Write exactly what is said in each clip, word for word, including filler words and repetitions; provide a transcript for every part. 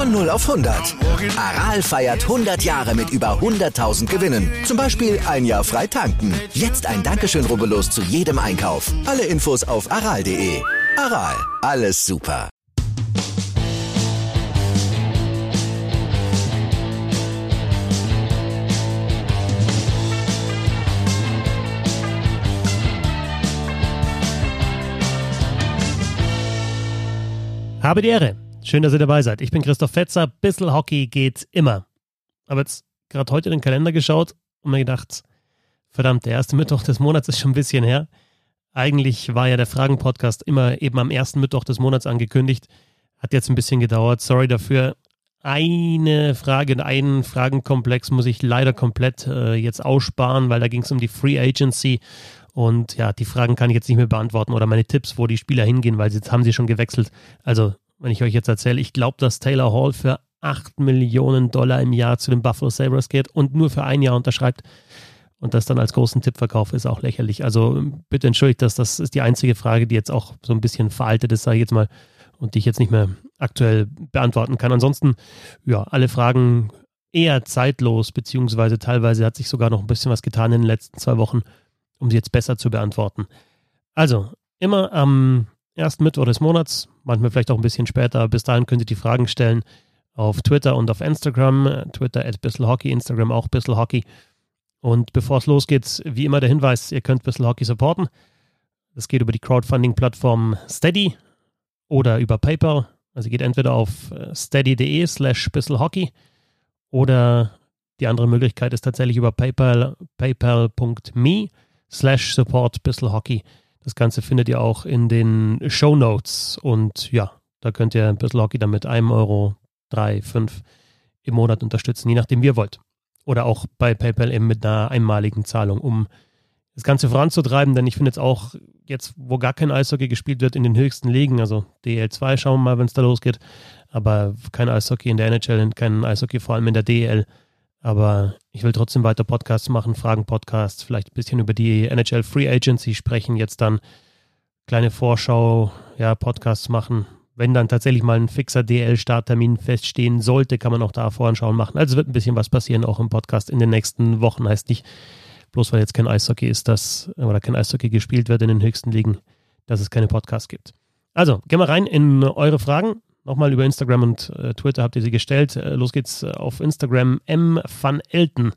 Von null auf hundert. Aral feiert hundert Jahre mit über hunderttausend Gewinnen. Zum Beispiel ein Jahr frei tanken. Jetzt ein Dankeschön, rubbellos zu jedem Einkauf. Alle Infos auf aral punkt de. Aral, alles super. Habe die Ehre. Schön, dass ihr dabei seid. Ich bin Christoph Fetzer. Bissl Hockey geht immer. Aber jetzt gerade heute in den Kalender geschaut und mir gedacht, verdammt, der erste Mittwoch des Monats ist schon ein bisschen her. Eigentlich war ja der Fragen-Podcast immer eben am ersten Mittwoch des Monats angekündigt. Hat jetzt ein bisschen gedauert. Sorry dafür. Eine Frage, einen Fragenkomplex muss ich leider komplett äh, jetzt aussparen, weil da ging es um die Free Agency. Und ja, die Fragen kann ich jetzt nicht mehr beantworten oder meine Tipps, wo die Spieler hingehen, weil jetzt haben sie schon gewechselt. Also, wenn ich euch jetzt erzähle, ich glaube, dass Taylor Hall für acht Millionen Dollar im Jahr zu den Buffalo Sabres geht und nur für ein Jahr unterschreibt und das dann als großen Tipp verkauft, ist auch lächerlich. Also bitte entschuldigt das, das ist die einzige Frage, die jetzt auch so ein bisschen veraltet ist, sage ich jetzt mal, und die ich jetzt nicht mehr aktuell beantworten kann. Ansonsten, ja, alle Fragen eher zeitlos, beziehungsweise teilweise hat sich sogar noch ein bisschen was getan in den letzten zwei Wochen, um sie jetzt besser zu beantworten. Also, immer am ersten Mittwoch des Monats, manchmal vielleicht auch ein bisschen später. Bis dahin könnt ihr die Fragen stellen auf Twitter und auf Instagram. Twitter at bisselhockey, Instagram auch bisselhockey. Und bevor es losgeht, wie immer der Hinweis, ihr könnt Bissl Hockey supporten. Das geht über die Crowdfunding-Plattform Steady oder über PayPal. Also geht entweder auf steady.de slash bisselhockey oder die andere Möglichkeit ist tatsächlich über PayPal, paypal.me slash support bisselhockey. Das Ganze findet ihr auch in den Shownotes und ja, da könnt ihr Bissl Hockey dann mit einem Euro, drei, fünf im Monat unterstützen, je nachdem wie ihr wollt. Oder auch bei PayPal eben mit einer einmaligen Zahlung, um das Ganze voranzutreiben, denn ich finde jetzt auch, jetzt wo gar kein Eishockey gespielt wird in den höchsten Ligen, also D L zwei, schauen wir mal, wenn es da losgeht, aber kein Eishockey in der N H L und kein Eishockey vor allem in der D E L. Aber ich will trotzdem weiter Podcasts machen, Fragen-Podcasts, vielleicht ein bisschen über die N H L Free Agency sprechen, jetzt dann kleine Vorschau, ja, Podcasts machen. Wenn dann tatsächlich mal ein fixer D L-Starttermin feststehen sollte, kann man auch da Voranschauen machen. Also wird ein bisschen was passieren, auch im Podcast in den nächsten Wochen. Heißt nicht, bloß weil jetzt kein Eishockey ist, dass, oder kein Eishockey gespielt wird in den höchsten Ligen, dass es keine Podcasts gibt. Also, gehen wir rein in eure Fragen. Nochmal über Instagram und äh, Twitter habt ihr sie gestellt. Äh, los geht's auf Instagram. M. van Elten.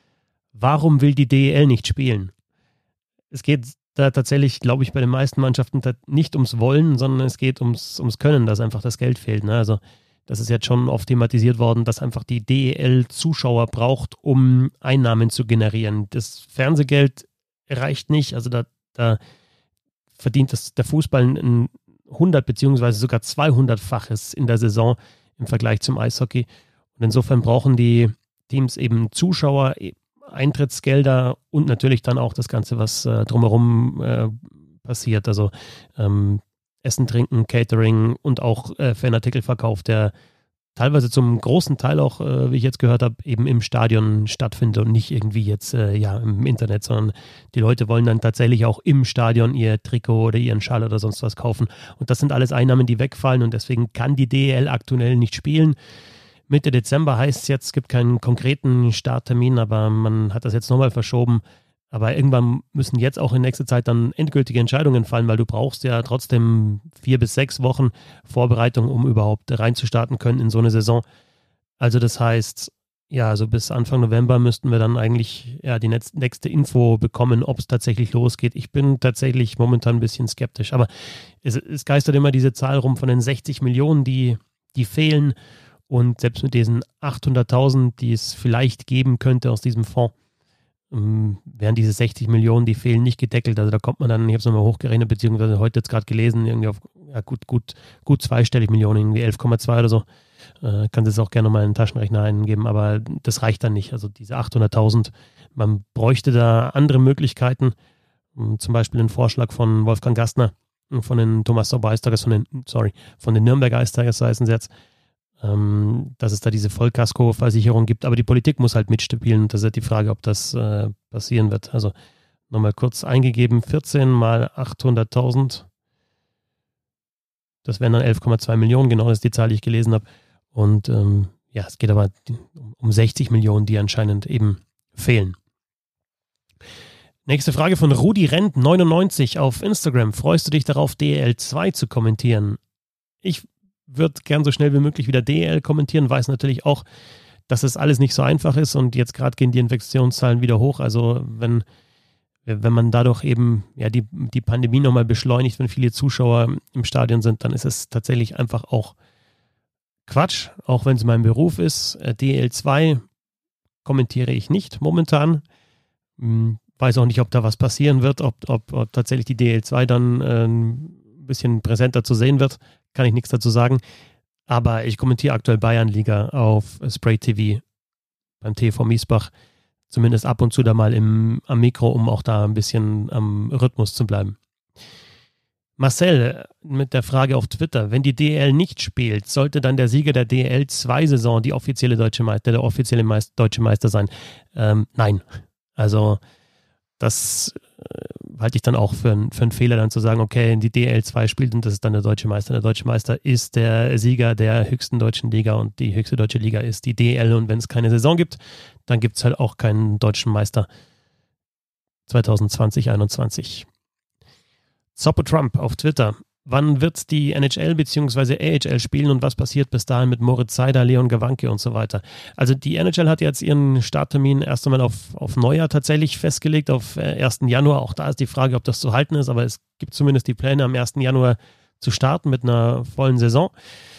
Warum will die D E L nicht spielen? Es geht da tatsächlich, glaube ich, bei den meisten Mannschaften nicht ums Wollen, sondern es geht ums, ums Können, dass einfach das Geld fehlt. Ne? Also das ist jetzt schon oft thematisiert worden, dass einfach die D E L Zuschauer braucht, um Einnahmen zu generieren. Das Fernsehgeld reicht nicht. Also da, da verdient das, der Fußball ein hundert beziehungsweise sogar zweihundertfaches in der Saison im Vergleich zum Eishockey. Und insofern brauchen die Teams eben Zuschauer, Eintrittsgelder und natürlich dann auch das Ganze, was äh, drumherum äh, passiert. Also ähm, Essen, Trinken, Catering und auch äh, Fanartikelverkauf, der teilweise zum großen Teil auch, äh, wie ich jetzt gehört habe, eben im Stadion stattfindet und nicht irgendwie jetzt äh, ja im Internet, sondern die Leute wollen dann tatsächlich auch im Stadion ihr Trikot oder ihren Schal oder sonst was kaufen. Und das sind alles Einnahmen, die wegfallen und deswegen kann die D E L aktuell nicht spielen. Mitte Dezember heißt es jetzt, es gibt keinen konkreten Starttermin, aber man hat das jetzt nochmal verschoben. Aber irgendwann müssen jetzt auch in nächster Zeit dann endgültige Entscheidungen fallen, weil du brauchst ja trotzdem vier bis sechs Wochen Vorbereitung, um überhaupt reinzustarten können in so eine Saison. Also das heißt, ja, also bis Anfang November müssten wir dann eigentlich ja die nächste Info bekommen, ob es tatsächlich losgeht. Ich bin tatsächlich momentan ein bisschen skeptisch, aber es, es geistert immer diese Zahl rum von den sechzig Millionen, die, die fehlen. Und selbst mit diesen achthunderttausend, die es vielleicht geben könnte aus diesem Fonds, ähm, wären diese sechzig Millionen, die fehlen, nicht gedeckelt. Also da kommt man dann, ich habe es nochmal hochgerechnet, beziehungsweise heute jetzt gerade gelesen, irgendwie auf ja, gut, gut, gut zweistellig Millionen, irgendwie elf Komma zwei oder so. Äh, kannst es auch gerne nochmal in den Taschenrechner eingeben, aber das reicht dann nicht. Also diese achthunderttausend, man bräuchte da andere Möglichkeiten. Zum Beispiel einen Vorschlag von Wolfgang Gastner, von den Thomas Sauber-Eistagers, von den, sorry, von den Nürnberger Eistagers heißen sie jetzt, ähm, dass es da diese Vollkasko-Versicherung gibt. Aber die Politik muss halt mitspielen und das ist halt die Frage, ob das äh, passieren wird. Also nochmal kurz eingegeben, vierzehn mal achthunderttausend. Das wären dann elf Komma zwei Millionen, genau, das ist die Zahl, die ich gelesen habe. Und ähm, ja, es geht aber um sechzig Millionen, die anscheinend eben fehlen. Nächste Frage von Rudi Rent neunundneunzig auf Instagram. Freust du dich darauf, D E L zwei zu kommentieren? Ich würde gern so schnell wie möglich wieder D E L kommentieren, weiß natürlich auch, dass es alles nicht so einfach ist und jetzt gerade gehen die Infektionszahlen wieder hoch. Also wenn, wenn man dadurch eben ja die, die Pandemie nochmal beschleunigt, wenn viele Zuschauer im Stadion sind, dann ist es tatsächlich einfach auch Quatsch, auch wenn es mein Beruf ist. D E L zwei kommentiere ich nicht momentan. Weiß auch nicht, ob da was passieren wird, ob, ob, ob tatsächlich die D E L zwei dann äh, ein bisschen präsenter zu sehen wird, kann ich nichts dazu sagen. Aber ich kommentiere aktuell Bayernliga auf Spray T V beim T V Miesbach, zumindest ab und zu da mal im, am Mikro, um auch da ein bisschen am Rhythmus zu bleiben. Marcel mit der Frage auf Twitter: Wenn die D E L nicht spielt, sollte dann der Sieger der D E L zwei Saison die offizielle deutsche Meister, der offizielle Meister, deutsche Meister sein? Ähm, nein. Also das äh, halte ich dann auch für, ein, für einen Fehler, dann zu sagen, okay, die D E L zwei spielt und das ist dann der deutsche Meister. Der deutsche Meister ist der Sieger der höchsten deutschen Liga und die höchste deutsche Liga ist die D E L und wenn es keine Saison gibt, dann gibt es halt auch keinen deutschen Meister zwanzig zwanzig einundzwanzig. Zoppo Trump auf Twitter: Wann wird die N H L bzw. A H L spielen und was passiert bis dahin mit Moritz Seider, Leon Gawanke und so weiter? Also die N H L hat jetzt ihren Starttermin erst einmal auf, auf Neujahr tatsächlich festgelegt, auf ersten Januar. Auch da ist die Frage, ob das zu halten ist, aber es gibt zumindest die Pläne, am ersten Januar zu starten mit einer vollen Saison.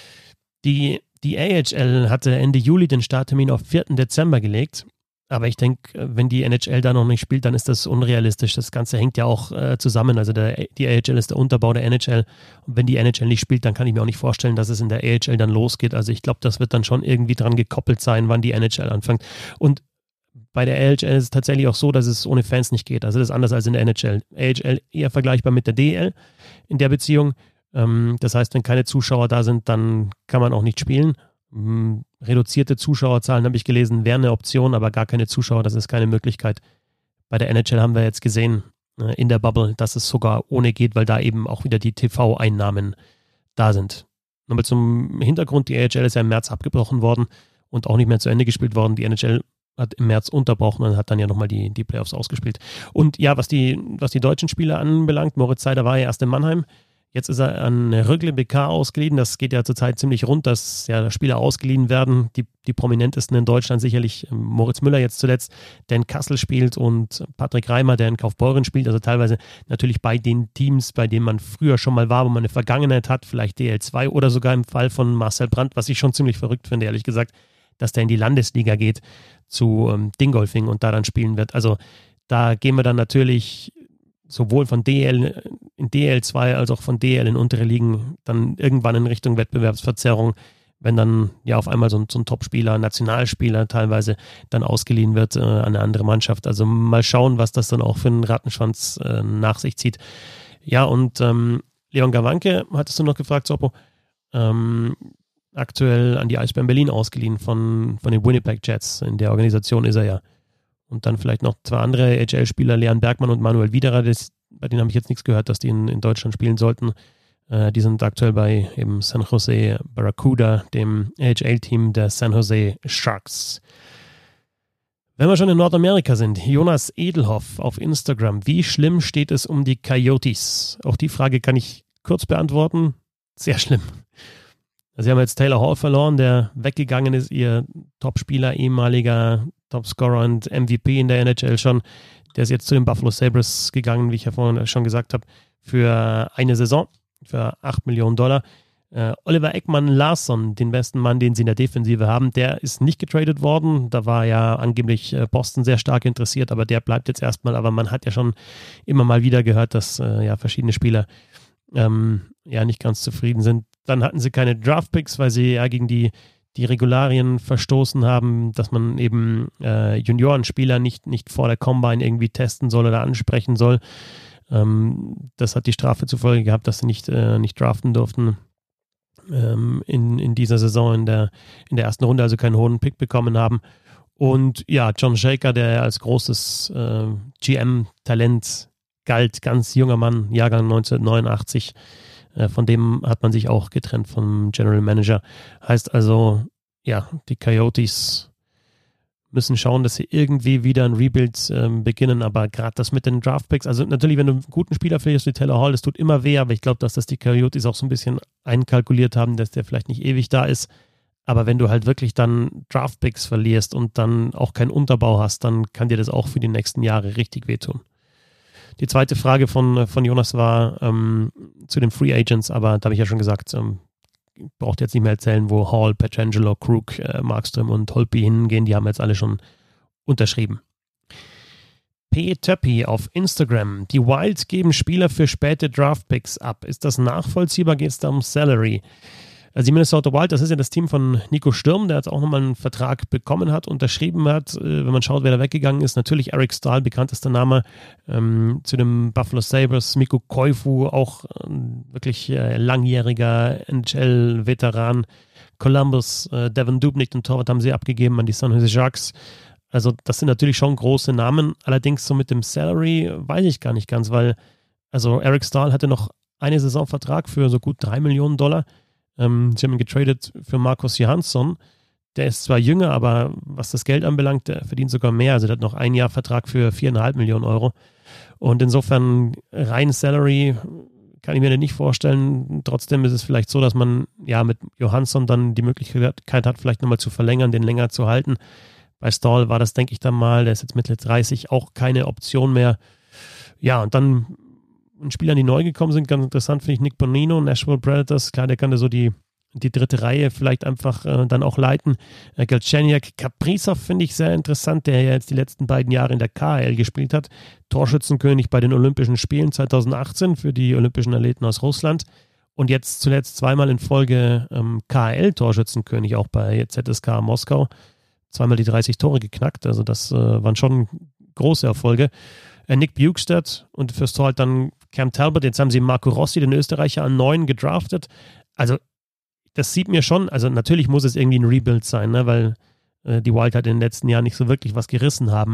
Die, die A H L hatte Ende Juli den Starttermin auf vierten Dezember gelegt. Aber ich denke, wenn die N H L da noch nicht spielt, dann ist das unrealistisch. Das Ganze hängt ja auch äh, zusammen. Also der, die A H L ist der Unterbau der N H L. Und wenn die N H L nicht spielt, dann kann ich mir auch nicht vorstellen, dass es in der A H L dann losgeht. Also ich glaube, das wird dann schon irgendwie dran gekoppelt sein, wann die N H L anfängt. Und bei der A H L ist es tatsächlich auch so, dass es ohne Fans nicht geht. Also das ist anders als in der N H L. A H L eher vergleichbar mit der D E L in der Beziehung. Ähm, das heißt, wenn keine Zuschauer da sind, dann kann man auch nicht spielen. Ähm, reduzierte Zuschauerzahlen habe ich gelesen, wäre eine Option, aber gar keine Zuschauer, das ist keine Möglichkeit. Bei der N H L haben wir jetzt gesehen, äh, in der Bubble, dass es sogar ohne geht, weil da eben auch wieder die T V-Einnahmen da sind. Nochmal zum Hintergrund: Die A H L ist ja im März abgebrochen worden und auch nicht mehr zu Ende gespielt worden. Die N H L hat im März unterbrochen und hat dann ja nochmal die, die Playoffs ausgespielt. Und ja, was die, was die deutschen Spieler anbelangt, Moritz Seider war ja erst in Mannheim. Jetzt ist er an Rögle B K ausgeliehen. Das geht ja zurzeit ziemlich rund, dass ja Spieler ausgeliehen werden. Die, die prominentesten in Deutschland sicherlich Moritz Müller jetzt zuletzt, der in Kassel spielt, und Patrick Reimer, der in Kaufbeuren spielt. Also teilweise natürlich bei den Teams, bei denen man früher schon mal war, wo man eine Vergangenheit hat, vielleicht D L zwei oder sogar im Fall von Marcel Brandt, was ich schon ziemlich verrückt finde, ehrlich gesagt, dass der in die Landesliga geht zu ähm, Dingolfing und da dann spielen wird. Also da gehen wir dann natürlich sowohl von D L in D L zwei als auch von D L in untere Ligen dann irgendwann in Richtung Wettbewerbsverzerrung, wenn dann ja auf einmal so ein, so ein Top-Spieler, Nationalspieler teilweise dann ausgeliehen wird äh, an eine andere Mannschaft. Also mal schauen, was das dann auch für einen Rattenschwanz äh, nach sich zieht. Ja, und ähm, Leon Gawanke, hattest du noch gefragt, Zoppo, ähm, aktuell an die Eisbären Berlin ausgeliehen von, von den Winnipeg Jets. In der Organisation ist er ja. Und dann vielleicht noch zwei andere A H L-Spieler, Leon Bergmann und Manuel Widerer, das, bei denen habe ich jetzt nichts gehört, dass die in, in Deutschland spielen sollten. Äh, die sind aktuell bei eben San Jose Barracuda, dem A H L-Team der San Jose Sharks. Wenn wir schon in Nordamerika sind, Jonas Edelhoff auf Instagram: Wie schlimm steht es um die Coyotes? Auch die Frage kann ich kurz beantworten. Sehr schlimm. Also sie haben jetzt Taylor Hall verloren, der weggegangen ist, ihr Topspieler, ehemaliger Topscorer und M V P in der N H L schon. Der ist jetzt zu den Buffalo Sabres gegangen, wie ich ja vorhin schon gesagt habe, für eine Saison, für acht Millionen Dollar. Äh, Oliver Ekman-Larsson, den besten Mann, den sie in der Defensive haben, der ist nicht getradet worden. Da war ja angeblich Boston sehr stark interessiert, aber der bleibt jetzt erstmal. Aber man hat ja schon immer mal wieder gehört, dass äh, ja verschiedene Spieler ähm, ja nicht ganz zufrieden sind. Dann hatten sie keine Draftpicks, weil sie ja gegen die, die Regularien verstoßen haben, dass man eben äh, Juniorenspieler nicht, nicht vor der Combine irgendwie testen soll oder ansprechen soll. Ähm, das hat die Strafe zur Folge gehabt, dass sie nicht, äh, nicht draften durften ähm, in, in dieser Saison in der, in der ersten Runde, also keinen hohen Pick bekommen haben. Und ja, John Shaker, der als großes äh, G M-Talent galt, ganz junger Mann, Jahrgang neunzehnhundertneunundachtzig, Äh, von dem hat man sich auch getrennt vom General Manager. Heißt also, ja, die Coyotes müssen schauen, dass sie irgendwie wieder ein Rebuild ähm, beginnen, aber gerade das mit den Draftpicks, also natürlich, wenn du einen guten Spieler verlierst wie Taylor Hall, das tut immer weh, aber ich glaube, dass das die Coyotes auch so ein bisschen einkalkuliert haben, dass der vielleicht nicht ewig da ist, aber wenn du halt wirklich dann Draftpicks verlierst und dann auch keinen Unterbau hast, dann kann dir das auch für die nächsten Jahre richtig wehtun. Die zweite Frage von, von Jonas war ähm, zu den Free Agents, aber da habe ich ja schon gesagt, ähm, braucht jetzt nicht mehr erzählen, wo Hall, Pietrangelo, Krug, äh, Markström und Holtby hingehen. Die haben jetzt alle schon unterschrieben. P. Töppi auf Instagram. Die Wilds geben Spieler für späte Draftpicks ab. Ist das nachvollziehbar? Geht es da um Salary? Also die Minnesota Wild, das ist ja das Team von Nico Sturm, der jetzt auch nochmal einen Vertrag bekommen hat, unterschrieben hat. Wenn man schaut, wer da weggegangen ist, natürlich Eric Staal, bekanntester Name, ähm, zu den Buffalo Sabres, Mikko Koivu, auch ähm, wirklich äh, langjähriger N H L-Veteran, Columbus, äh, Devin Dubnyk, den Torwart haben sie abgegeben an die San Jose Sharks. Also das sind natürlich schon große Namen, allerdings so mit dem Salary weiß ich gar nicht ganz, weil also Eric Staal hatte noch eine Saison Vertrag für so gut drei Millionen Dollar. Ähm, sie haben ihn getradet für Marcus Johansson. Der ist zwar jünger, aber was das Geld anbelangt, der verdient sogar mehr. Also der hat noch ein Jahr Vertrag für viereinhalb Millionen Euro. Und insofern rein Salary kann ich mir nicht vorstellen. Trotzdem ist es vielleicht so, dass man ja mit Johansson dann die Möglichkeit hat, vielleicht nochmal zu verlängern, den länger zu halten. Bei Staal war das, denke ich dann mal, der ist jetzt Mitte dreißig, auch keine Option mehr. Ja, und dann Spieler, die neu gekommen sind, ganz interessant finde ich Nick Bonino, Nashville Predators, klar, der kann da so die, die dritte Reihe vielleicht einfach äh, dann auch leiten. Äh, Galchenyuk, Kaprizov finde ich sehr interessant, der ja jetzt die letzten beiden Jahre in der K H L gespielt hat. Torschützenkönig bei den Olympischen Spielen zweitausendachtzehn für die Olympischen Athleten aus Russland und jetzt zuletzt zweimal in Folge ähm, K H L-Torschützenkönig auch bei Z S K Moskau. Zweimal die dreißig Tore geknackt, also das äh, waren schon große Erfolge. Nick Bjugstad und fürs Tor halt dann Cam Talbot. Jetzt haben sie Marco Rossi, den Österreicher, an neun gedraftet. Also das sieht mir schon, also natürlich muss es irgendwie ein Rebuild sein, ne, weil äh, die Wild halt in den letzten Jahren nicht so wirklich was gerissen haben.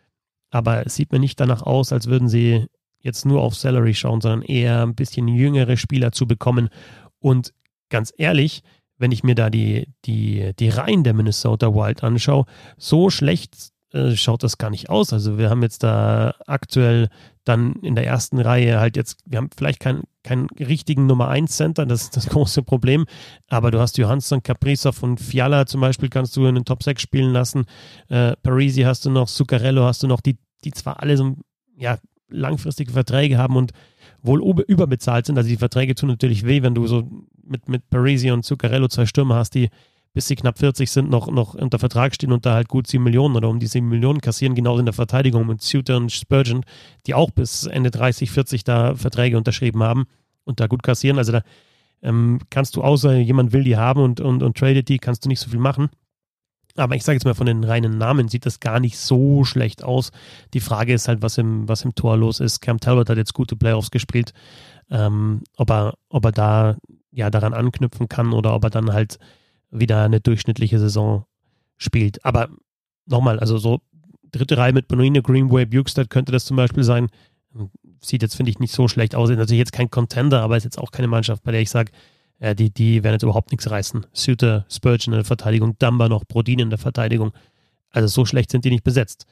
Aber es sieht mir nicht danach aus, als würden sie jetzt nur auf Salary schauen, sondern eher ein bisschen jüngere Spieler zu bekommen. Und ganz ehrlich, wenn ich mir da die, die, die Reihen der Minnesota Wild anschaue, so schlecht schaut das gar nicht aus. Also wir haben jetzt da aktuell dann in der ersten Reihe halt jetzt, wir haben vielleicht keinen keinen richtigen Nummer eins Center, das ist das große Problem, aber du hast Johansson, Kaprizov und Fiala zum Beispiel kannst du in den Top sechs spielen lassen. Äh, Parisi hast du noch, Zuccarello hast du noch, die, die zwar alle so ja, langfristige Verträge haben und wohl überbezahlt sind. Also die Verträge tun natürlich weh, wenn du so mit, mit Parisi und Zuccarello zwei Stürmer hast, die bis sie knapp vierzig sind, noch, noch unter Vertrag stehen und da halt gut sieben Millionen oder um die sieben Millionen kassieren, genauso in der Verteidigung mit Suter und Spurgeon, die auch bis Ende dreißig, vierzig da Verträge unterschrieben haben und da gut kassieren. Also da ähm, kannst du, außer jemand will die haben und, und, und tradet die, kannst du nicht so viel machen. Aber ich sage jetzt mal, von den reinen Namen sieht das gar nicht so schlecht aus. Die Frage ist halt, was im, was im Tor los ist. Cam Talbot hat jetzt gute Playoffs gespielt. Ähm, ob er, ob er da ja daran anknüpfen kann oder ob er dann halt wieder eine durchschnittliche Saison spielt. Aber nochmal, also so dritte Reihe mit Bonino, Greenway, Bjugstad könnte das zum Beispiel sein. Sieht jetzt, finde ich, nicht so schlecht aus. Ist natürlich jetzt kein Contender, aber ist jetzt auch keine Mannschaft, bei der ich sage, ja, die, die werden jetzt überhaupt nichts reißen. Suter, Spurgeon in der Verteidigung, Dumba noch, Brodin in der Verteidigung. Also so schlecht sind die nicht besetzt.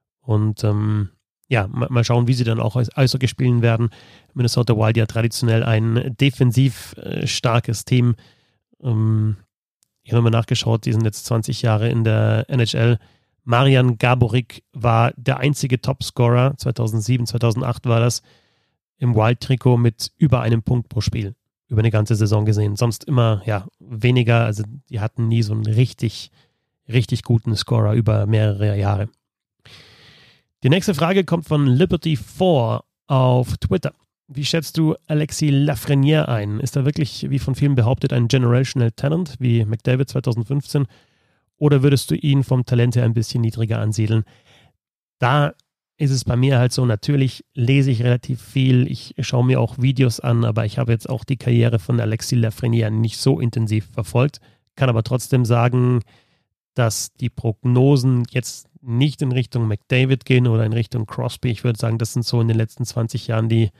Und ähm, ja, mal, mal schauen, wie sie dann auch als Eishockey spielen werden. Minnesota Wild ja traditionell ein defensiv äh, starkes Team. Ähm, Ich habe mal nachgeschaut, die sind jetzt zwanzig Jahre in der N H L. Marian Gaborik war der einzige Topscorer, zweitausendsieben, zweitausendacht war das, im Wild-Trikot mit über einem Punkt pro Spiel, über eine ganze Saison gesehen. Sonst immer ja weniger, also die hatten nie so einen richtig, richtig guten Scorer über mehrere Jahre. Die nächste Frage kommt von Liberty vier auf Twitter. Wie schätzt du Alexis Lafrenière ein? Ist er wirklich, wie von vielen behauptet, ein Generational Talent, wie McDavid zweitausendfünfzehn? Oder würdest du ihn vom Talent her ein bisschen niedriger ansiedeln? Da ist es bei mir halt so, natürlich lese ich relativ viel, ich schaue mir auch Videos an, aber ich habe jetzt auch die Karriere von Alexis Lafrenière nicht so intensiv verfolgt, kann aber trotzdem sagen, dass die Prognosen jetzt nicht in Richtung McDavid gehen oder in Richtung Crosby. Ich würde sagen, das sind so in den letzten zwanzig Jahren die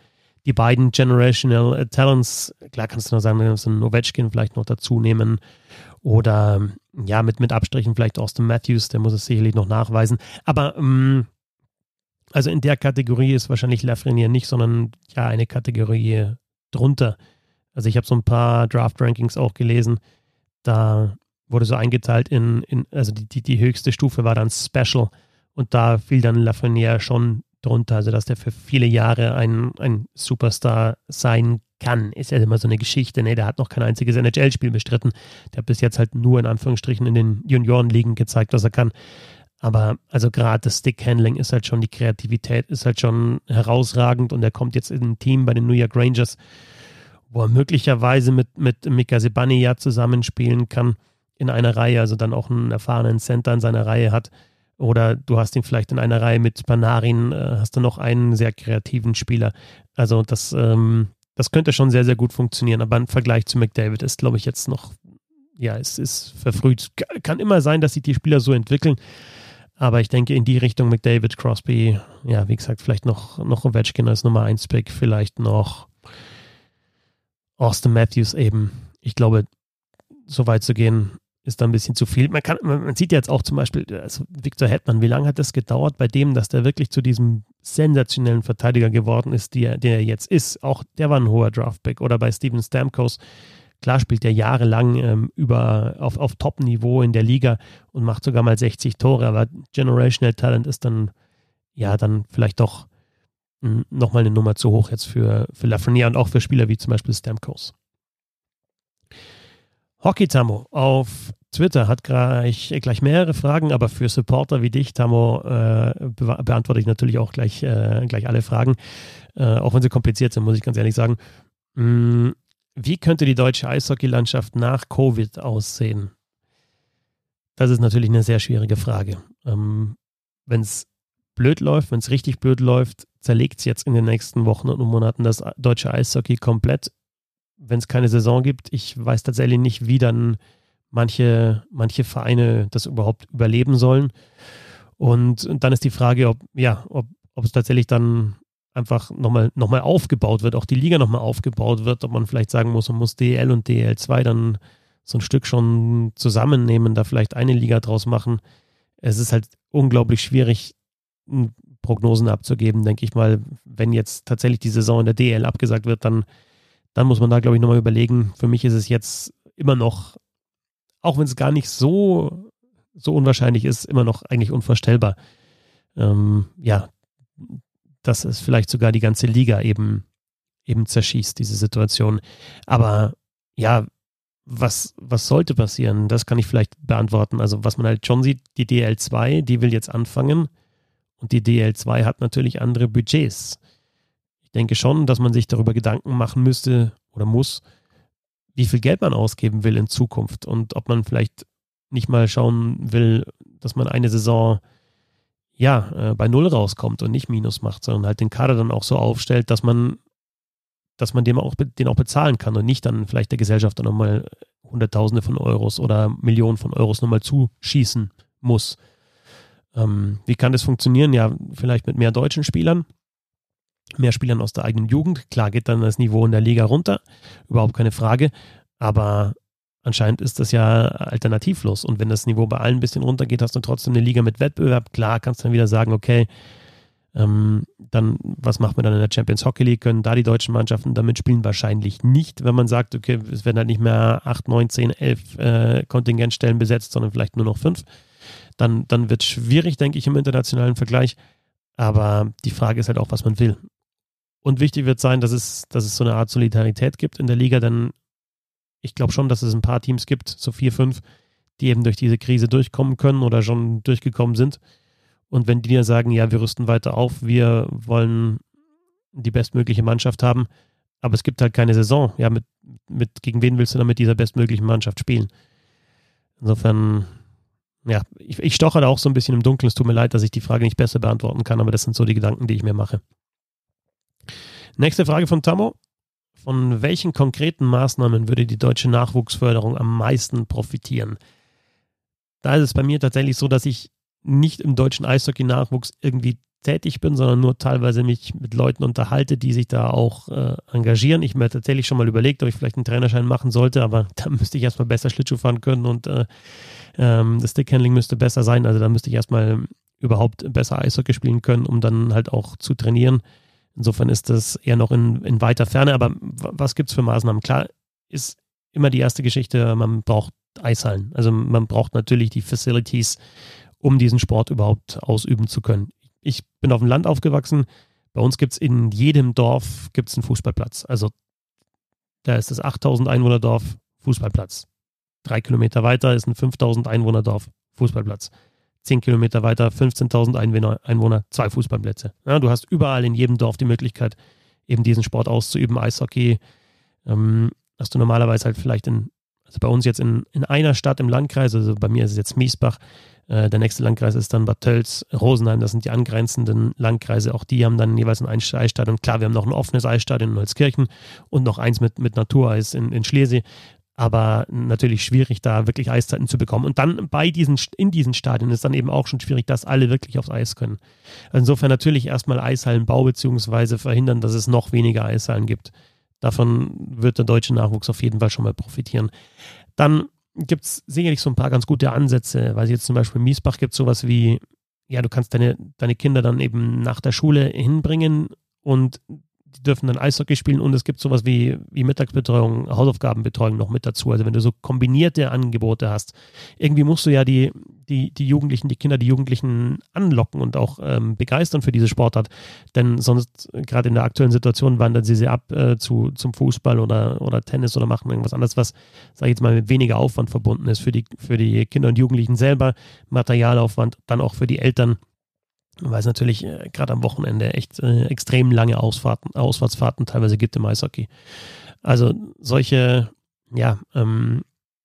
die beiden Generational Talents, klar kannst du noch sagen, dass ein Ovechkin vielleicht noch dazu nehmen oder ja, mit, mit Abstrichen vielleicht Austin Matthews, der muss es sicherlich noch nachweisen. Aber ähm, also in der Kategorie ist wahrscheinlich Lafreniere nicht, sondern ja eine Kategorie drunter. Also ich habe so ein paar Draft-Rankings auch gelesen, da wurde so eingeteilt in, in also die, die, die höchste Stufe war dann Special und da fiel dann Lafreniere schon drunter, also dass der für viele Jahre ein, ein Superstar sein kann. Ist ja immer so eine Geschichte, ne? Der hat noch kein einziges N H L-Spiel bestritten, der hat bis jetzt halt nur in Anführungsstrichen in den Juniorenligen gezeigt, was er kann. Aber also gerade das Stick-Handling ist halt schon, die Kreativität ist halt schon herausragend und er kommt jetzt in ein Team bei den New York Rangers, wo er möglicherweise mit, mit Mika Zibanejad zusammenspielen kann in einer Reihe, also dann auch einen erfahrenen Center in seiner Reihe hat. Oder du hast ihn vielleicht in einer Reihe mit Panarin, äh, hast du noch einen sehr kreativen Spieler. Also das, ähm, das könnte schon sehr, sehr gut funktionieren. Aber im Vergleich zu McDavid ist, glaube ich, jetzt noch, ja, es ist verfrüht. Kann immer sein, dass sich die Spieler so entwickeln. Aber ich denke, in die Richtung McDavid, Crosby, ja, wie gesagt, vielleicht noch, noch Ovechkin als Nummer eins Pick, vielleicht noch Austin Matthews eben. Ich glaube, so weit zu gehen, ist da ein bisschen zu viel. Man kann, man sieht ja jetzt auch zum Beispiel, also Victor Hedman, wie lange hat das gedauert bei dem, dass der wirklich zu diesem sensationellen Verteidiger geworden ist, der, der jetzt ist. Auch der war ein hoher Draftpick. Oder bei Steven Stamkos, klar spielt er jahrelang ähm, über, auf, auf Top-Niveau in der Liga und macht sogar mal sechzig Tore, aber Generational Talent ist dann, ja, dann vielleicht doch m, nochmal eine Nummer zu hoch jetzt für, für Lafreniere und auch für Spieler wie zum Beispiel Stamkos. Hockey Tammo auf Twitter hat gleich, gleich mehrere Fragen, aber für Supporter wie dich, Tammo, äh, be- beantworte ich natürlich auch gleich, äh, gleich alle Fragen, äh, auch wenn sie kompliziert sind, muss ich ganz ehrlich sagen. Mm, Wie könnte die deutsche Eishockeylandschaft nach Covid aussehen? Das ist natürlich eine sehr schwierige Frage. Ähm, wenn es blöd läuft, wenn es richtig blöd läuft, zerlegt es jetzt in den nächsten Wochen und Monaten das deutsche Eishockey komplett. Wenn es keine Saison gibt, ich weiß tatsächlich nicht, wie dann manche, manche Vereine das überhaupt überleben sollen. Und, und dann ist die Frage, ob, ja, ob, ob es tatsächlich dann einfach nochmal noch mal aufgebaut wird, auch die Liga nochmal aufgebaut wird, ob man vielleicht sagen muss, man muss D E L und D E L zwei dann so ein Stück schon zusammennehmen, da vielleicht eine Liga draus machen. Es ist halt unglaublich schwierig, Prognosen abzugeben, denke ich mal. Wenn jetzt tatsächlich die Saison in der D E L abgesagt wird, dann, dann muss man da, glaube ich, nochmal überlegen. Für mich ist es jetzt immer noch, auch wenn es gar nicht so, so unwahrscheinlich ist, immer noch eigentlich unvorstellbar. Ähm, ja, dass es vielleicht sogar die ganze Liga eben, eben zerschießt, diese Situation. Aber ja, was, was sollte passieren? Das kann ich vielleicht beantworten. Also was man halt schon sieht, die D E L zwei, die will jetzt anfangen und die D E L zwei hat natürlich andere Budgets. Ich denke schon, dass man sich darüber Gedanken machen müsste oder muss, wie viel Geld man ausgeben will in Zukunft und ob man vielleicht nicht mal schauen will, dass man eine Saison ja, äh, bei Null rauskommt und nicht Minus macht, sondern halt den Kader dann auch so aufstellt, dass man, dass man dem auch, den auch bezahlen kann und nicht dann vielleicht der Gesellschaft dann nochmal Hunderttausende von Euros oder Millionen von Euros nochmal zuschießen muss. Ähm, wie kann das funktionieren? Ja, vielleicht mit mehr deutschen Spielern, mehr Spielern aus der eigenen Jugend. Klar geht dann das Niveau in der Liga runter, überhaupt keine Frage, aber anscheinend ist das ja alternativlos. Und wenn das Niveau bei allen ein bisschen runtergeht, hast du trotzdem eine Liga mit Wettbewerb. Klar, kannst du dann wieder sagen, okay, ähm, dann, was macht man dann in der Champions Hockey League? Können da die deutschen Mannschaften damit spielen? Wahrscheinlich nicht, wenn man sagt, okay, es werden halt nicht mehr acht, neun, zehn, elf äh, Kontingentstellen besetzt, sondern vielleicht nur noch fünf. Dann, dann wird es schwierig, denke ich, im internationalen Vergleich. Aber die Frage ist halt auch, was man will. Und wichtig wird sein, dass es, dass es so eine Art Solidarität gibt in der Liga, denn ich glaube schon, dass es ein paar Teams gibt, so vier, fünf, die eben durch diese Krise durchkommen können oder schon durchgekommen sind. Und wenn die dir sagen, ja, wir rüsten weiter auf, wir wollen die bestmögliche Mannschaft haben, aber es gibt halt keine Saison, ja, mit, mit gegen wen willst du dann mit dieser bestmöglichen Mannschaft spielen? Insofern, ja, ich, ich stoche da auch so ein bisschen im Dunkeln. Es tut mir leid, dass ich die Frage nicht besser beantworten kann, aber das sind so die Gedanken, die ich mir mache. Nächste Frage von Tammo. Von welchen konkreten Maßnahmen würde die deutsche Nachwuchsförderung am meisten profitieren? Da ist es bei mir tatsächlich so, dass ich nicht im deutschen Eishockey-Nachwuchs irgendwie tätig bin, sondern nur teilweise mich mit Leuten unterhalte, die sich da auch äh, engagieren. Ich mir tatsächlich schon mal überlegt, ob ich vielleicht einen Trainerschein machen sollte, aber da müsste ich erstmal besser Schlittschuh fahren können und äh, ähm, das Stickhandling müsste besser sein. Also da müsste ich erstmal überhaupt besser Eishockey spielen können, um dann halt auch zu trainieren. Insofern ist das eher noch in, in weiter Ferne. Aber was gibt es für Maßnahmen? Klar ist immer die erste Geschichte, man braucht Eishallen. Also man braucht natürlich die Facilities, um diesen Sport überhaupt ausüben zu können. Ich bin auf dem Land aufgewachsen. Bei uns gibt es in jedem Dorf gibt's einen Fußballplatz. Also da ist das achttausend Einwohner-Dorf, Fußballplatz. Drei Kilometer weiter ist ein fünftausend Einwohner-Dorf, Fußballplatz. Zehn Kilometer weiter, fünfzehntausend Einwohner, Einwohner, zwei Fußballplätze. Ja, du hast überall in jedem Dorf die Möglichkeit, eben diesen Sport auszuüben. Eishockey ähm, hast du normalerweise halt vielleicht in, also bei uns jetzt in, in einer Stadt im Landkreis, also bei mir ist es jetzt Miesbach, äh, der nächste Landkreis ist dann Bad Tölz, Rosenheim, das sind die angrenzenden Landkreise, auch die haben dann jeweils ein Eisstadion. Klar, wir haben noch ein offenes Eisstadion in Holzkirchen und noch eins mit, mit Natureis in, in Schlesien, aber natürlich schwierig, da wirklich Eiszeiten zu bekommen. Und dann bei diesen, in diesen Stadien ist dann eben auch schon schwierig, dass alle wirklich aufs Eis können. Insofern natürlich erstmal Eishallenbau beziehungsweise verhindern, dass es noch weniger Eishallen gibt. Davon wird der deutsche Nachwuchs auf jeden Fall schon mal profitieren. Dann gibt es sicherlich so ein paar ganz gute Ansätze, weil jetzt zum Beispiel in Miesbach gibt es sowas wie, ja, du kannst deine, deine Kinder dann eben nach der Schule hinbringen und die dürfen dann Eishockey spielen und es gibt sowas wie, wie Mittagsbetreuung, Hausaufgabenbetreuung noch mit dazu. Also wenn du so kombinierte Angebote hast, irgendwie musst du ja die, die, die Jugendlichen, die Kinder, die Jugendlichen anlocken und auch ähm, begeistern für diese Sportart. Denn sonst, gerade in der aktuellen Situation, wandern sie sie ab äh, zu, zum Fußball oder, oder Tennis oder machen irgendwas anderes, was, sag ich jetzt mal, mit weniger Aufwand verbunden ist für die, für die Kinder und Jugendlichen selber, Materialaufwand, dann auch für die Eltern. Weil es natürlich äh, gerade am Wochenende echt äh, extrem lange Ausfahrten, Ausfahrtsfahrten teilweise gibt im Eishockey. Also solche, ja, ähm,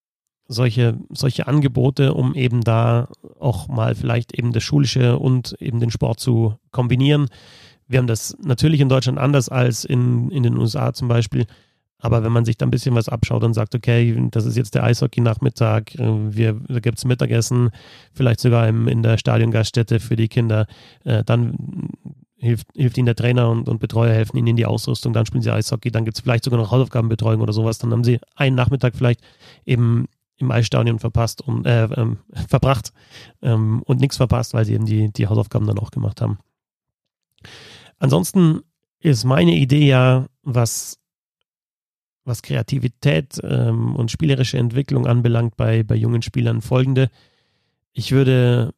solche, solche Angebote, um eben da auch mal vielleicht eben das Schulische und eben den Sport zu kombinieren. Wir haben das natürlich in Deutschland anders als in, in den U S A zum Beispiel. Aber wenn man sich da ein bisschen was abschaut und sagt, okay, das ist jetzt der Eishockey-Nachmittag, wir, da gibt es Mittagessen, vielleicht sogar im, in der Stadiongaststätte für die Kinder, äh, dann hilft, hilft ihnen der Trainer und, und Betreuer helfen ihnen in die Ausrüstung, dann spielen sie Eishockey, dann gibt es vielleicht sogar noch Hausaufgabenbetreuung oder sowas, dann haben sie einen Nachmittag vielleicht eben im Eisstadion verpasst und äh, ähm, verbracht ähm, und nichts verpasst, weil sie eben die, die Hausaufgaben dann auch gemacht haben. Ansonsten ist meine Idee ja, was was Kreativität ähm, und spielerische Entwicklung anbelangt bei, bei jungen Spielern folgende. Ich würde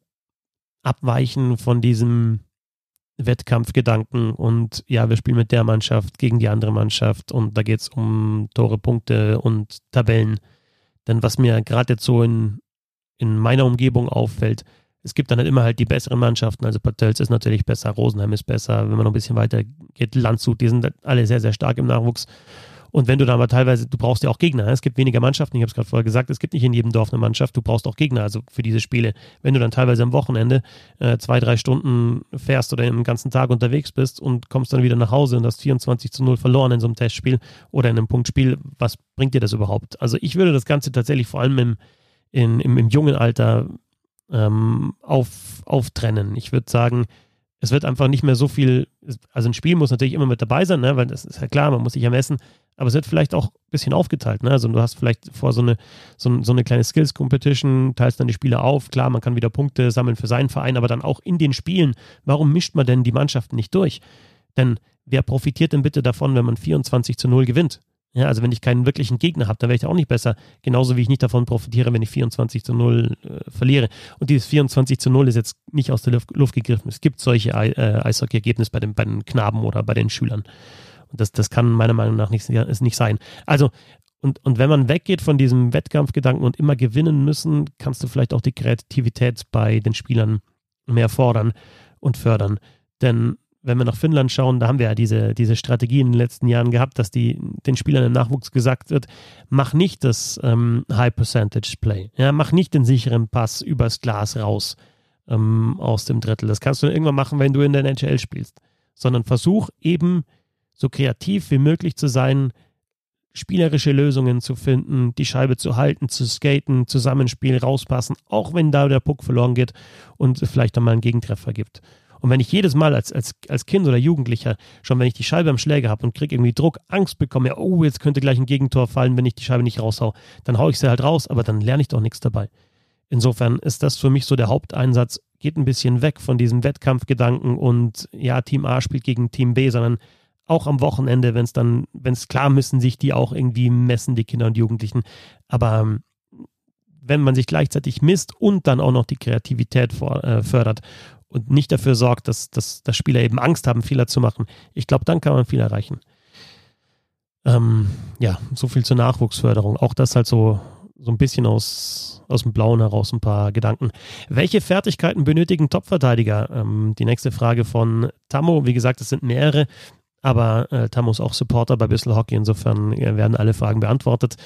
abweichen von diesem Wettkampfgedanken und ja, wir spielen mit der Mannschaft gegen die andere Mannschaft und da geht es um Tore, Punkte und Tabellen. Denn was mir gerade jetzt so in, in meiner Umgebung auffällt, es gibt dann halt immer halt die besseren Mannschaften, also Bad Tölz ist natürlich besser, Rosenheim ist besser, wenn man noch ein bisschen weiter geht, Landshut, die sind alle sehr, sehr stark im Nachwuchs. Und wenn du da aber teilweise, du brauchst ja auch Gegner, es gibt weniger Mannschaften, ich habe es gerade vorher gesagt, es gibt nicht in jedem Dorf eine Mannschaft, du brauchst auch Gegner, also für diese Spiele. Wenn du dann teilweise am Wochenende äh, zwei, drei Stunden fährst oder den ganzen Tag unterwegs bist und kommst dann wieder nach Hause und hast vierundzwanzig zu null verloren in so einem Testspiel oder in einem Punktspiel, was bringt dir das überhaupt? Also ich würde das Ganze tatsächlich vor allem im, in, im, im jungen Alter ähm, auf, auftrennen. Ich würde sagen, es wird einfach nicht mehr so viel, also ein Spiel muss natürlich immer mit dabei sein, ne, weil das ist ja klar, man muss sich ja messen, aber es wird vielleicht auch ein bisschen aufgeteilt. Ne? Also du hast vielleicht vor so eine, so, so eine kleine Skills-Competition, teilst dann die Spieler auf. Klar, man kann wieder Punkte sammeln für seinen Verein, aber dann auch in den Spielen. Warum mischt man denn die Mannschaften nicht durch? Denn wer profitiert denn bitte davon, wenn man vierundzwanzig zu null gewinnt? Ja, also wenn ich keinen wirklichen Gegner habe, dann wäre ich auch nicht besser. Genauso wie ich nicht davon profitiere, wenn ich vierundzwanzig zu null äh, verliere. Und dieses vierundzwanzig zu null ist jetzt nicht aus der Luft, Luft gegriffen. Es gibt solche äh, Eishockey-Ergebnisse bei den, bei den Knaben oder bei den Schülern. Und das, das kann meiner Meinung nach nicht, nicht sein. Also, und, und wenn man weggeht von diesem Wettkampfgedanken und immer gewinnen müssen, kannst du vielleicht auch die Kreativität bei den Spielern mehr fordern und fördern. Denn wenn wir nach Finnland schauen, da haben wir ja diese, diese Strategie in den letzten Jahren gehabt, dass die, den Spielern im Nachwuchs gesagt wird, mach nicht das ähm, High-Percentage-Play. Ja, mach nicht den sicheren Pass übers Glas raus ähm, aus dem Drittel. Das kannst du irgendwann machen, wenn du in der N H L spielst. Sondern versuch eben so kreativ wie möglich zu sein, spielerische Lösungen zu finden, die Scheibe zu halten, zu skaten, Zusammenspiel, rauspassen, auch wenn da der Puck verloren geht und es vielleicht dann mal einen Gegentreffer gibt. Und wenn ich jedes Mal als, als, als Kind oder Jugendlicher, schon wenn ich die Scheibe am Schläger habe und kriege irgendwie Druck, Angst bekomme, ja, oh, jetzt könnte gleich ein Gegentor fallen, wenn ich die Scheibe nicht raushau, dann haue ich sie halt raus, aber dann lerne ich doch nichts dabei. Insofern ist das für mich so der Haupteinsatz, geht ein bisschen weg von diesem Wettkampfgedanken und ja, Team A spielt gegen Team B, sondern auch am Wochenende, wenn es dann, wenn es klar müssen sich die auch irgendwie messen, die Kinder und Jugendlichen, aber wenn man sich gleichzeitig misst und dann auch noch die Kreativität vor, äh, fördert und nicht dafür sorgt, dass, dass, dass Spieler eben Angst haben, Fehler zu machen, ich glaube, dann kann man viel erreichen. Ähm, ja, so viel zur Nachwuchsförderung. Auch das halt so, so ein bisschen aus, aus dem Blauen heraus ein paar Gedanken. Welche Fertigkeiten benötigen Topverteidiger? Ähm, die nächste Frage von Tammo. Wie gesagt, es sind mehrere, aber äh, Tammo ist auch Supporter bei Bissl Hockey. Insofern äh, werden alle Fragen beantwortet.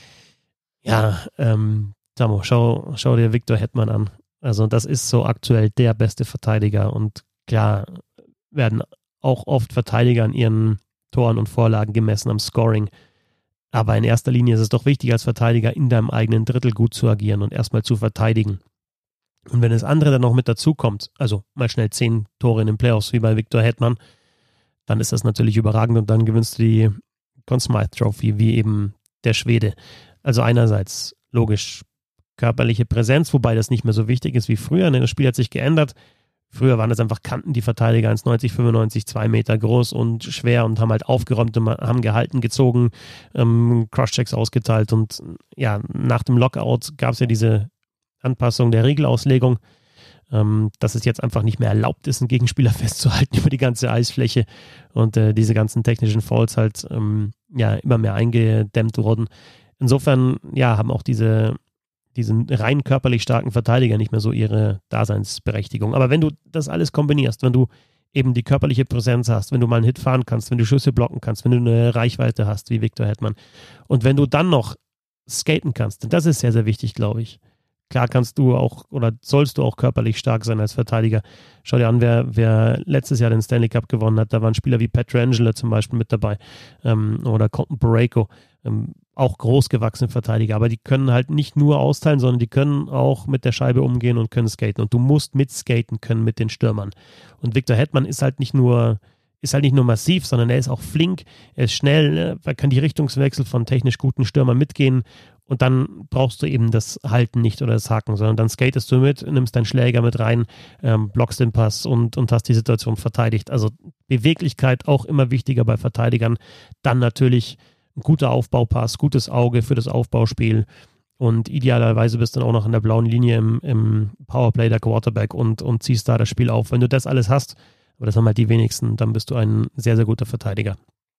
Ja, ähm, Tammo, schau, schau dir Victor Hedman an. Also das ist so aktuell der beste Verteidiger und klar werden auch oft Verteidiger an ihren Toren und Vorlagen gemessen am Scoring. Aber in erster Linie ist es doch wichtig, als Verteidiger in deinem eigenen Drittel gut zu agieren und erstmal zu verteidigen. Und wenn das andere dann noch mit dazu kommt, also mal schnell zehn Tore in den Playoffs wie bei Victor Hedman, dann ist das natürlich überragend und dann gewinnst du die Conn Smythe Trophy wie eben der Schwede. Also einerseits logisch körperliche Präsenz, wobei das nicht mehr so wichtig ist wie früher. Das Spiel hat sich geändert. Früher waren das einfach Kanten, die Verteidiger eins neunzig, fünfundneunzig, zwei Meter groß und schwer und haben halt aufgeräumt und haben gehalten, gezogen, ähm, Crosschecks ausgeteilt und ja, nach dem Lockout gab es ja diese Anpassung der Regelauslegung, ähm, dass es jetzt einfach nicht mehr erlaubt ist, einen Gegenspieler festzuhalten über die ganze Eisfläche und äh, diese ganzen technischen Fouls halt ähm, ja immer mehr eingedämmt wurden. Insofern ja, haben auch diese diesen rein körperlich starken Verteidiger nicht mehr so ihre Daseinsberechtigung. Aber wenn du das alles kombinierst, wenn du eben die körperliche Präsenz hast, wenn du mal einen Hit fahren kannst, wenn du Schüsse blocken kannst, wenn du eine Reichweite hast, wie Victor Hedman, und wenn du dann noch skaten kannst, denn das ist sehr, sehr wichtig, glaube ich. Klar kannst du auch oder sollst du auch körperlich stark sein als Verteidiger. Schau dir an, wer, wer letztes Jahr den Stanley Cup gewonnen hat. Da waren Spieler wie Pietrangelo zum Beispiel mit dabei ähm, oder Colton Parayko. Ähm, auch großgewachsene Verteidiger, aber die können halt nicht nur austeilen, sondern die können auch mit der Scheibe umgehen und können skaten. Und du musst mitskaten können mit den Stürmern. Und Victor Hedman ist halt nicht nur, ist halt nicht nur massiv, sondern er ist auch flink, er ist schnell, er kann die Richtungswechsel von technisch guten Stürmern mitgehen und dann brauchst du eben das Halten nicht oder das Haken, sondern dann skatest du mit, nimmst deinen Schläger mit rein, ähm, blockst den Pass und, und hast die Situation verteidigt. Also Beweglichkeit auch immer wichtiger bei Verteidigern. Dann natürlich ein guter Aufbaupass, gutes Auge für das Aufbauspiel und idealerweise bist du dann auch noch an der blauen Linie im, im Powerplay der Quarterback und, und ziehst da das Spiel auf. Wenn du das alles hast, aber das haben halt die wenigsten, dann bist du ein sehr, sehr guter Verteidiger.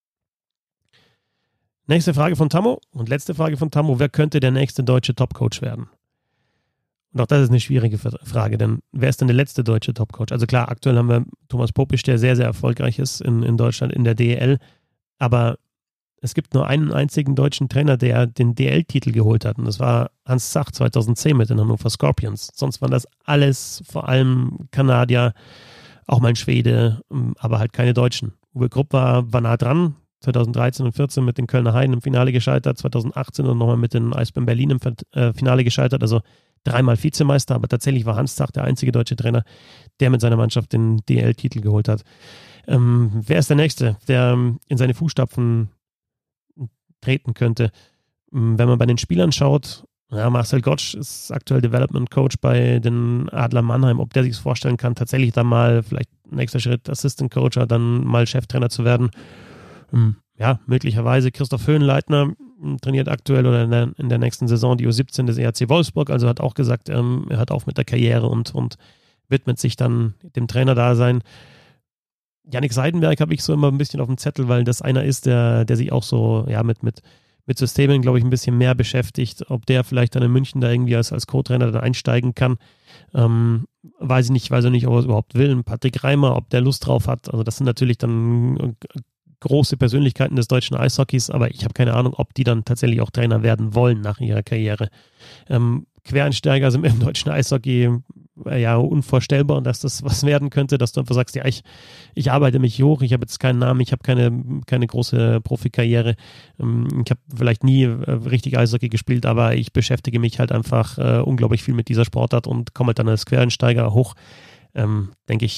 Nächste Frage von Tammo und letzte Frage von Tammo. Wer könnte der nächste deutsche Topcoach werden? Und auch das ist eine schwierige Frage, denn wer ist denn der letzte deutsche Topcoach? Also klar, aktuell haben wir Thomas Popisch, der sehr, sehr erfolgreich ist in, in Deutschland in der D E L, aber es gibt nur einen einzigen deutschen Trainer, der den D L-Titel geholt hat und das war Hans Zach zweitausendzehn mit den Hannover Scorpions. Sonst waren das alles vor allem Kanadier, auch mal ein Schwede, aber halt keine Deutschen. Uwe Krupp war, war nah dran, zweitausenddreizehn und vierzehn mit den Kölner Haien im Finale gescheitert, zweitausendachtzehn und nochmal mit den Eisbären Berlin im äh, Finale gescheitert, also dreimal Vizemeister, aber tatsächlich war Hans Zach der einzige deutsche Trainer, der mit seiner Mannschaft den D L-Titel geholt hat. Ähm, wer ist der Nächste, der in seine Fußstapfen treten könnte? Wenn man bei den Spielern schaut, ja, Marcel Gottsch ist aktuell Development Coach bei den Adler Mannheim, ob der sich es vorstellen kann, tatsächlich dann mal vielleicht nächster Schritt Assistant Coach, dann mal Cheftrainer zu werden. Ja, möglicherweise Christoph Höhenleitner trainiert aktuell oder in der, in der nächsten Saison die U siebzehn des E R C Wolfsburg, also hat auch gesagt, ähm, er hört auf mit der Karriere und, und widmet sich dann dem Trainerdasein. Jannik Seidenberg habe ich so immer ein bisschen auf dem Zettel, weil das einer ist, der, der sich auch so ja mit, mit, mit Systemen, glaube ich, ein bisschen mehr beschäftigt. Ob der vielleicht dann in München da irgendwie als, als Co-Trainer dann einsteigen kann, ähm, weiß ich nicht, weiß ich nicht, ob er es überhaupt will. Patrick Reimer, ob der Lust drauf hat. Also das sind natürlich dann große Persönlichkeiten des deutschen Eishockeys, aber ich habe keine Ahnung, ob die dann tatsächlich auch Trainer werden wollen nach ihrer Karriere. Ähm, Quereinsteiger sind im deutschen Eishockey ja unvorstellbar, dass das was werden könnte, dass du einfach sagst, ja, ich, ich arbeite mich hoch, ich habe jetzt keinen Namen, ich habe keine, keine große Profikarriere, ich habe vielleicht nie richtig Eishockey gespielt, aber ich beschäftige mich halt einfach äh, unglaublich viel mit dieser Sportart und komme halt dann als Quereinsteiger hoch. Ähm, denke ich,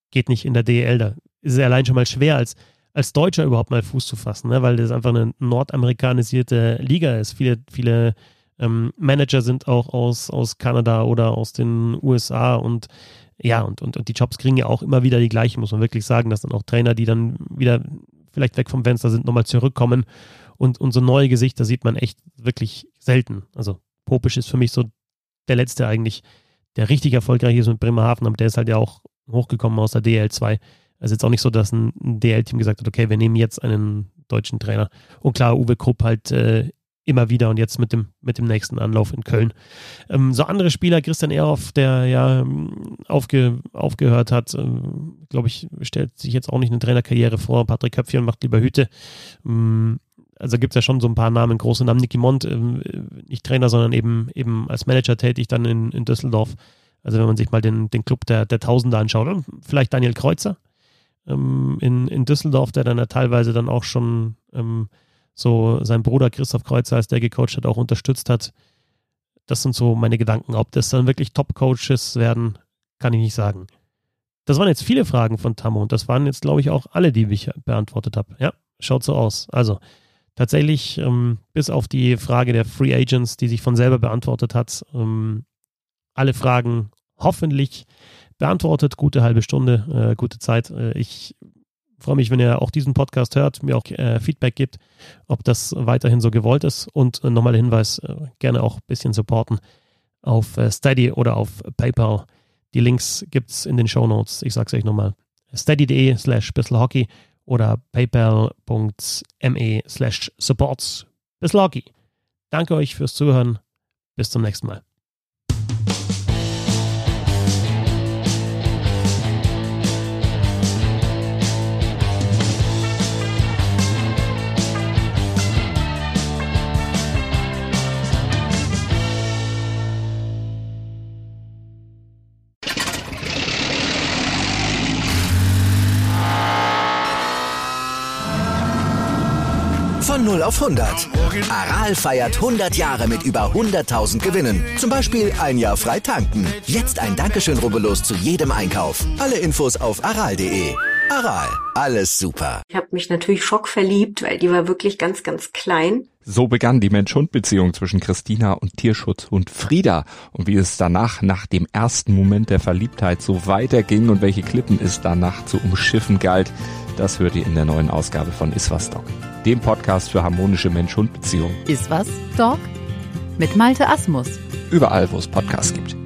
geht nicht in der D E L. Da ist es allein schon mal schwer, als, als Deutscher überhaupt mal Fuß zu fassen, ne? Weil das einfach eine nordamerikanisierte Liga ist. Viele, viele ähm, Manager sind auch aus, aus Kanada oder aus den U S A und ja, und, und, und die Jobs kriegen ja auch immer wieder die gleichen, muss man wirklich sagen, dass dann auch Trainer, die dann wieder vielleicht weg vom Fenster sind, nochmal zurückkommen und, und so neue Gesichter sieht man echt wirklich selten. Also Popisch ist für mich so der Letzte eigentlich, der richtig erfolgreich ist mit Bremerhaven, aber der ist halt ja auch hochgekommen aus der D L zwei. Also jetzt auch nicht so, dass ein D L-Team gesagt hat, okay, wir nehmen jetzt einen deutschen Trainer. Und klar, Uwe Krupp halt äh, immer wieder und jetzt mit dem, mit dem nächsten Anlauf in Köln. Ähm, so andere Spieler, Christian Ehrhoff, der ja aufge, aufgehört hat, äh, glaube ich, stellt sich jetzt auch nicht eine Trainerkarriere vor. Patrick Köpfchen macht lieber Hüte. Ähm, also gibt es ja schon so ein paar Namen, große Namen. Niki Mond, äh, nicht Trainer, sondern eben, eben als Manager tätig dann in, in Düsseldorf. Also wenn man sich mal den, den Club der, der Tausender anschaut. Und vielleicht Daniel Kreuzer ähm, in, in Düsseldorf, der dann ja teilweise dann auch schon ähm, so sein Bruder Christoph Kreuzer, als der gecoacht hat, auch unterstützt hat. Das sind so meine Gedanken. Ob das dann wirklich Top-Coaches werden, kann ich nicht sagen. Das waren jetzt viele Fragen von Tammo und das waren jetzt, glaube ich, auch alle, die ich beantwortet habe. Ja, schaut so aus. Also tatsächlich, ähm, bis auf die Frage der Free Agents, die sich von selber beantwortet hat, ähm, alle Fragen hoffentlich beantwortet. Gute halbe Stunde, äh, gute Zeit. Äh, ich freue mich, wenn ihr auch diesen Podcast hört, mir auch äh, Feedback gibt, ob das weiterhin so gewollt ist. Und äh, nochmal der Hinweis, äh, gerne auch ein bisschen supporten auf äh, Steady oder auf PayPal. Die Links gibt es in den Shownotes. Ich sage es euch nochmal. steady.de slash bisselhockey oder paypal.me slash supports bisselhockey. Danke euch fürs Zuhören. Bis zum nächsten Mal. Von null auf hundert. Aral feiert hundert Jahre mit über hunderttausend Gewinnen. Zum Beispiel ein Jahr frei tanken. Jetzt ein Dankeschön, rubbellos zu jedem Einkauf. Alle Infos auf aral punkt de. Aral, alles super. Ich habe mich natürlich schockverliebt, weil die war wirklich ganz, ganz klein. So begann die Mensch-Hund-Beziehung zwischen Christina und Tierschutzhund Frieda. Und wie es danach, nach dem ersten Moment der Verliebtheit, so weiterging und welche Klippen es danach zu umschiffen galt, das hört ihr in der neuen Ausgabe von Iswas Dog, dem Podcast für harmonische Mensch-Hund-Beziehungen. Iswas Dog? Mit Malte Asmus. Überall, wo es Podcasts gibt.